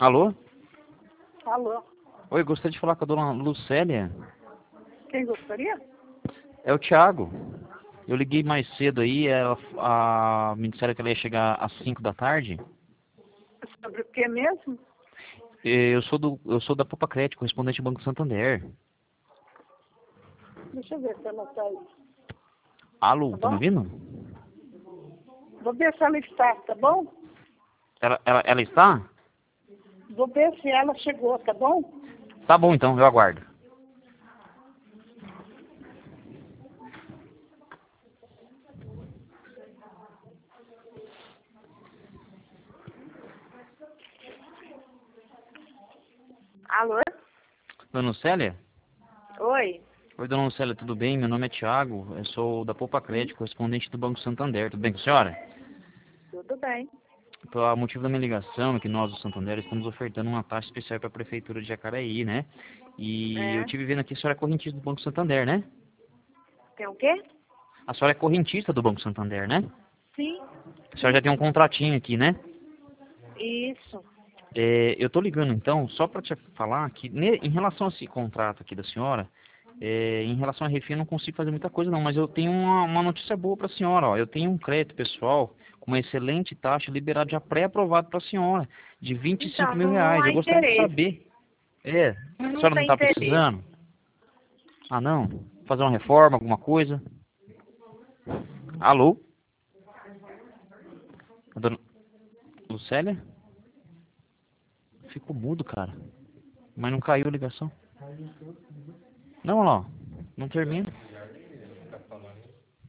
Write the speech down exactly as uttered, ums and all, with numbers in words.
Alô? Alô? Oi, gostaria de falar com a dona Lucélia. Quem gostaria? É o Thiago. Eu liguei mais cedo aí, ela, a, me disseram que ela ia chegar às cinco da tarde. Sobre o que mesmo? Eu sou, do, eu sou da Popa Crédito, correspondente do Banco Santander. Deixa eu ver se ela está aí. Alô, Tá tá me bom? ouvindo? Vou ver se ela está, tá bom? Ela, ela, ela está? Vou ver se ela chegou, tá bom? Tá bom então, eu aguardo. Alô? Dona Lucélia? Oi. Oi, dona Lucélia, tudo bem? Meu nome é Thiago, eu sou da Popa Crédito, correspondente do Banco Santander. Tudo bem com a senhora? Tudo bem. O motivo da minha ligação é que nós, do Santander, estamos ofertando uma taxa especial para a Prefeitura de Jacaraí, né? E eu É. tive vendo aqui, a senhora é correntista do Banco Santander, né? Tem o quê? A senhora é correntista do Banco Santander, né? Sim. A senhora já tem um contratinho aqui, né? Isso. É, eu tô ligando então, só para te falar que ne- em relação a esse contrato aqui da senhora, é, em relação a refis eu não consigo fazer muita coisa não, mas eu tenho uma, uma notícia boa para a senhora, ó. Eu tenho um crédito pessoal com uma excelente taxa liberado já pré-aprovado para a senhora, de vinte e cinco Então, mil não, não reais. Eu há gostaria de interesse. saber. É, a Não senhora não tem está interesse. precisando? Ah não? Fazer uma reforma, alguma coisa? Alô? A dona Lucélia? Ficou mudo, cara. Mas não caiu a ligação. Não, olha lá, ó. Não termina.